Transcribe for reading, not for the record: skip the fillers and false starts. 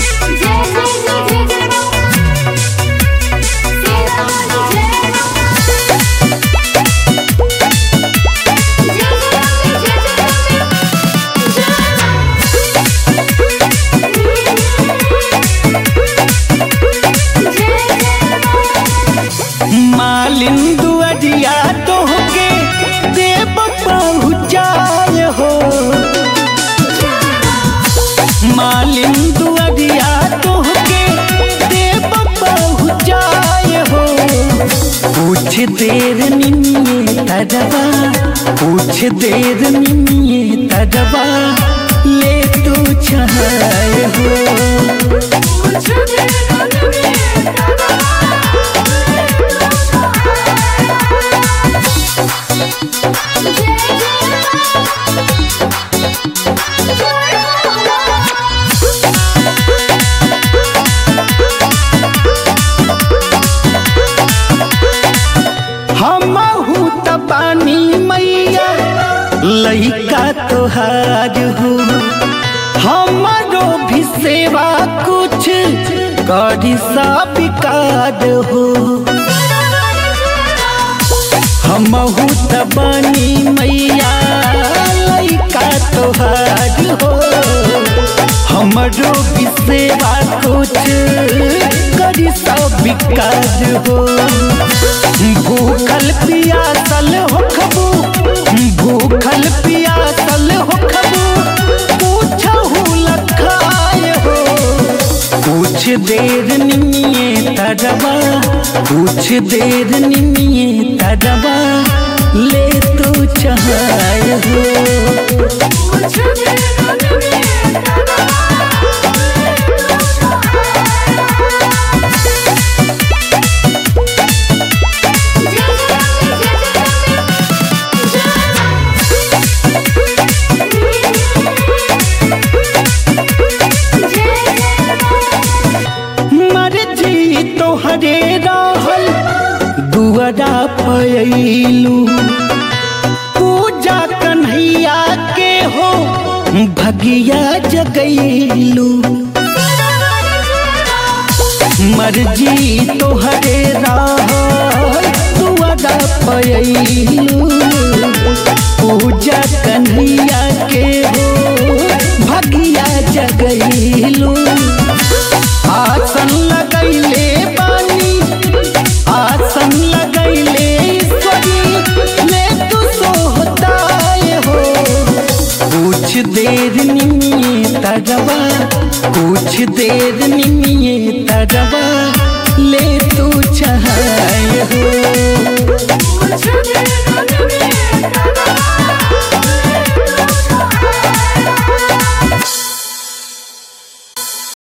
देर निमिये तजबा कुछ देर निमिये तजबा ले तू चाहे हो लइका तोहार हो हमारो भी सेवा कुछ करी सा बिकार हो हमहू तबानी मैया लइका तोहार हो हमारो भी सेवा कुछ करी सा बिकार हो भूखल पियासल हो खबू भूखल पियासल हो खबू पूछहू लखाए हो कुछ देर निमिये तजबा कुछ देर निमिये तजबा ले तू चाहे हो तोहरे रहल दुआरा पयलू पूजा कन्हैया के हो भगिया जगैलू मर्जी तोहरे रहल दुआरा पयलू पूजा कन्हैया के हो भगिया जगैलू आसन लगैले बानी आसन लगैले ईश्वरी ले तू सोहताए हो कुछ देर निमिये तजबा कुछ देर निमिये तजबा